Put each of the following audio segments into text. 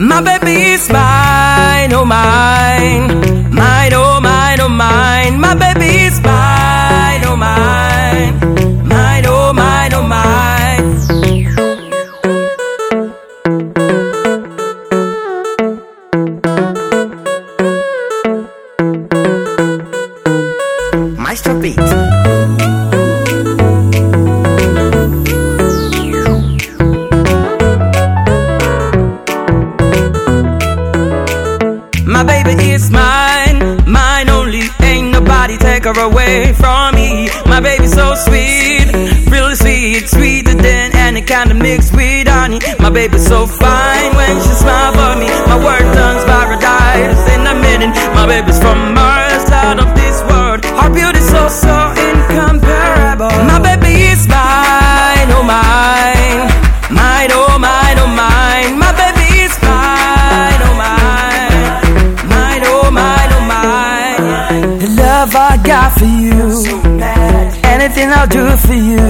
My baby is mine, oh mine. Mine, oh mine, oh mine. My baby is mine, oh mine. Mine, oh mine, oh mine. Maestro Beat. My baby is mine, mine only. Ain't nobody take her away from me. My baby's so sweet, really sweet, sweeter than any kind of mixed with honey. My baby's so fine when she smiles for me. My world turns paradise in a minute. My baby's from Mars, out of this world. Her beauty's so incomparable. My baby is mine, oh mine. Mine, oh mine, oh mine. My baby is mine, oh mine. Mine, oh mine, oh mine. The love I got for you, anything I'll do for you.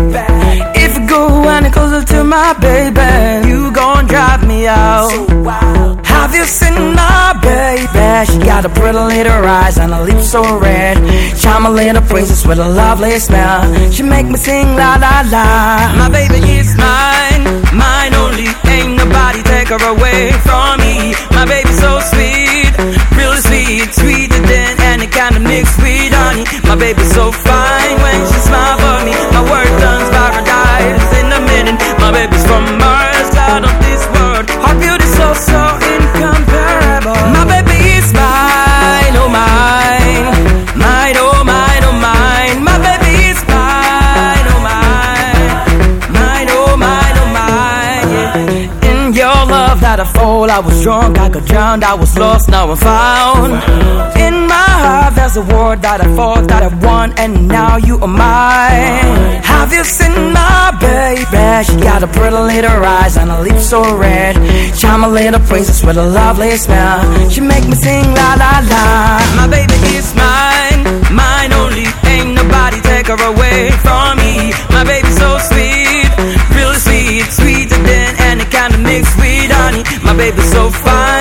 If you go any closer to my baby, you gon' drive me out. Have you seen my baby? She got a pretty little eyes and a lips so red. Charm a little princess with a lovely smile. She make me sing la la la. My baby is mine, mine only. Ain't nobody take her away from me. My baby's so sweet, really sweet, sweeter than any kind of mixed with honey. My baby's so fine when she smiles for me. My world turns paradise in a minute. My baby's from Mars, out of this world. Her beauty's so incomparable. My baby is mine, oh mine. Mine, oh mine, oh mine. My baby is mine, oh mine. Mine, oh mine, oh mine, yeah. In your love that I fall, I was drunk, I got drowned, I was lost, now I'm found. In my heart there's a word that I fought, that I won, and now you are mine. Have you seen my baby? She got a pretty little eyes and a lips so red. Charm a little princess with a lovely smile. She make me sing la la la. My baby is mine, mine only. Ain't nobody take her away from me. My baby's so sweet, really sweet, sweeter than any kind of mixed with honey. My baby's so fine